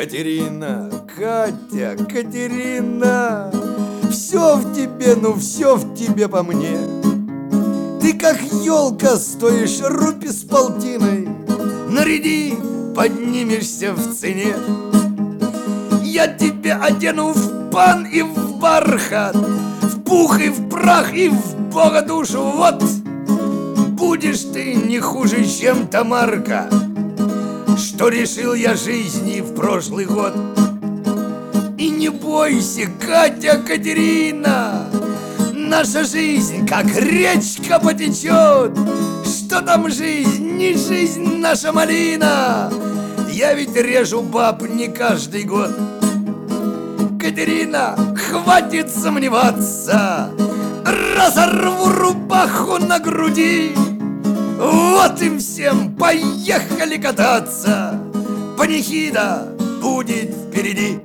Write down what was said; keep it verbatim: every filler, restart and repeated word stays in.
Катерина, Катя, Катерина, все в тебе, ну все в тебе по мне. Ты как елка стоишь рупи с полтиной, наряди, поднимешься в цене. Я тебя одену в пан и в бархат, в пух и в прах и в бога душу. Вот будешь ты не хуже, чем Тамарка, что решил я жизни в прошлый год. И не бойся, Катя, Катерина, наша жизнь как речка потечет. Что там жизнь, не жизнь наша малина. Я ведь режу баб не каждый год. Катерина, хватит сомневаться, разорву рубаху на груди. Вот им всем поехали кататься, панихида будет впереди.